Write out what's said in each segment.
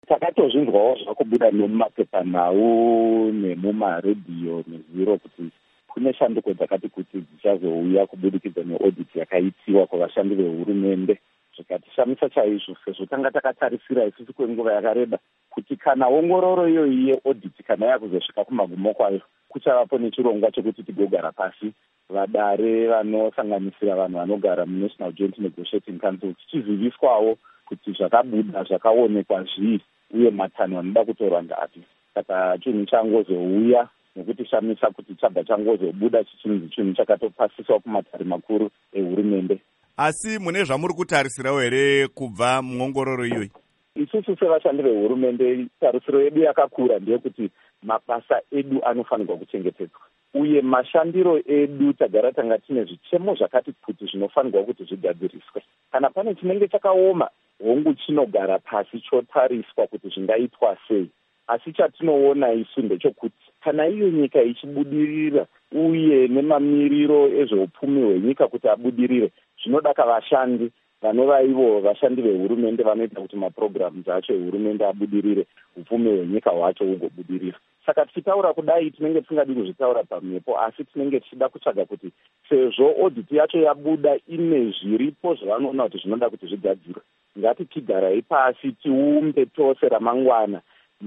Takatozvinzwawo zvakubuda nemumapepanhau nemumaredhiyo nezviro kuti kune shanduko dzakati kuti dzichazouya kubudikidza neaudit yakaitiwa kuvashandi vehurumende. Zvikatishamisa chaizvo sezvo tanga takatarisira isusu kwenguva yakareba kuti kana ongororo iyoyi yeaudit kana yakuzosvika kumagumo kwayo kuchavapo nechirongwa chekuti tigogara pasi vadare vanosanganisira vanhu vanogara muNational Joint Negotiating Council tichiziviswawo kuti zvakabuda zvakaonekwa zvii uye matanho anoda kutorwa ngapi. Saka chinhu changozouya nekuti shamisa kuti chabva changozobuda chichinzi chinhu chakatopasiswa kumatare makuru ehurumende. Asi mune zvamuri kutarisirawo here kubva muongororo iyoyi? Isusu sevashandi vehurumende tarisiro yedu yakakura ndeyekuti mabasa edu anofanirwa kuchengetedzwa uye mashandiro edu tagara tanga tine zvichemo zvakati kuti zvinofanirwa kuti zvigadziriswe. Kana pane chinenge chakaoma hongu chinogara pasi chotariswa kuti zvingaitwa sei. Asi chatinoona isu ndechekuti kana iyo nyika ichibudirira uye nemamiriro ezveupfumi hwenyika kuti abudirire, zvinoda vashandi vanova ivo vashandi vehurumende vanoita kuti mapurogiramu acho ehurumende abudirire, upfumi hwenyika hwacho hugobudirira. Saka tichitaura kudai tinenge tisingadi kuzvitaura pamhepo, asi tinenge tichida kutsvaga kuti sezvo audit yacho yabuda ine zviripo zvavanoona kuti zvinoda kuti zvigadzirwe, ngatichigarai pasi tiumbe tose ramangwana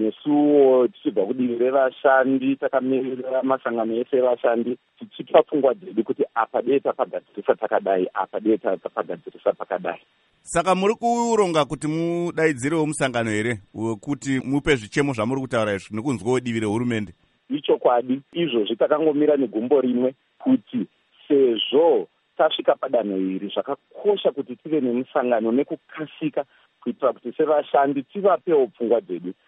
nesuwo tichibva kudivi revashandi takamirira masangano ese evashandi tichipa pfungwa dzedu kuti apa dei tapagadzirisa takadai, apa dei tapagadzirisa pakadai. Saka muri kuronga kuti mudaidzirewo musangano here wekuti mupe zvichemo zvamuri kutaura izvi nekunzwawo divi rehurumende? Ichokwadi, izvozvi takangomira negumbo rimwe kuti sezvo tasvika padanho iri zvakakosha kuti tive nemusangano nekukasika kuitira kuti sevashandi tivapewo pfungwa dzedu